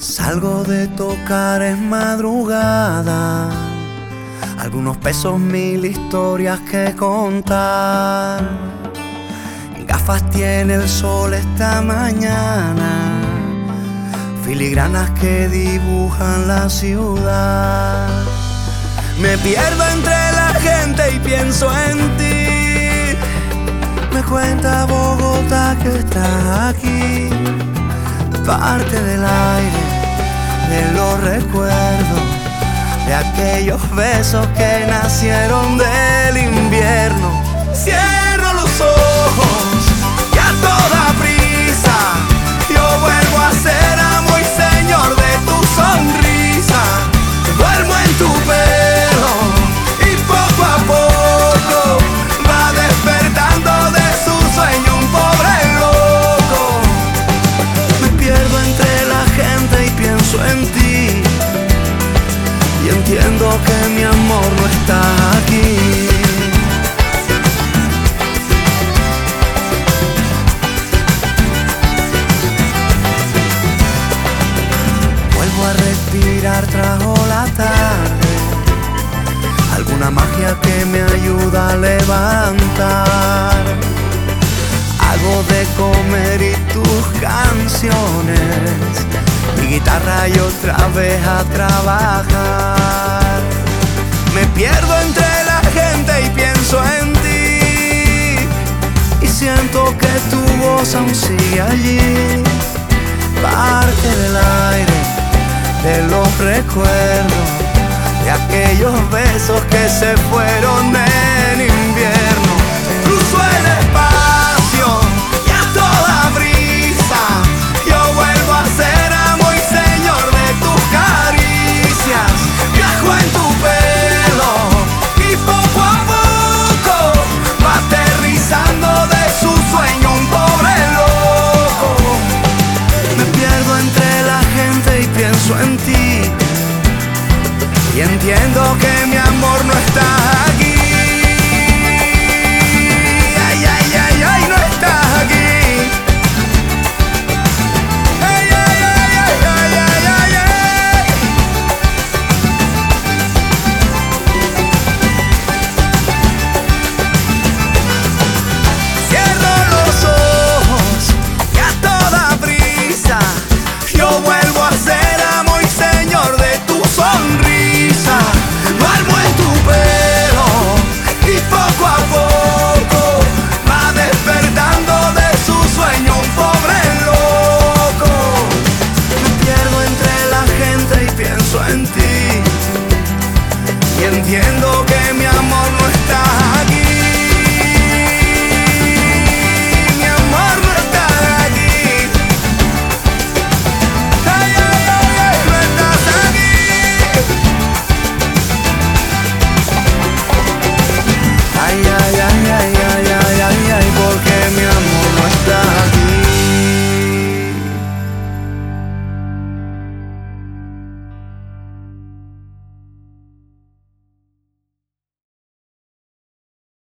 Salgo de tocar en madrugada, algunos pesos, mil historias que contar. Gafas tiene el sol esta mañana, filigranas que dibujan la ciudad. Me pierdo entre la gente y pienso en ti. Me cuenta Bogotá que estás aquí, parte del aire, de los recuerdos, de aquellos besos que nacieron del invierno. Cierro los ojos y a toda prisa yo vuelvo a ser amo y señor de tu sonrisa. Duermo en tu pelo y poco a poco va despertando de su sueño un pobre loco. Me pierdo entre la gente y pienso en ti, y entiendo que mi amor no está aquí. Vuelvo a respirar, trajo la tarde, alguna magia que me ayuda a levantar. Hago de comer y tus canciones, mi guitarra y otra vez a trabajar. Me pierdo entre la gente y pienso en ti, y siento que tu voz aún sigue allí, parte del aire, de los recuerdos, de aquellos besos que se fueron de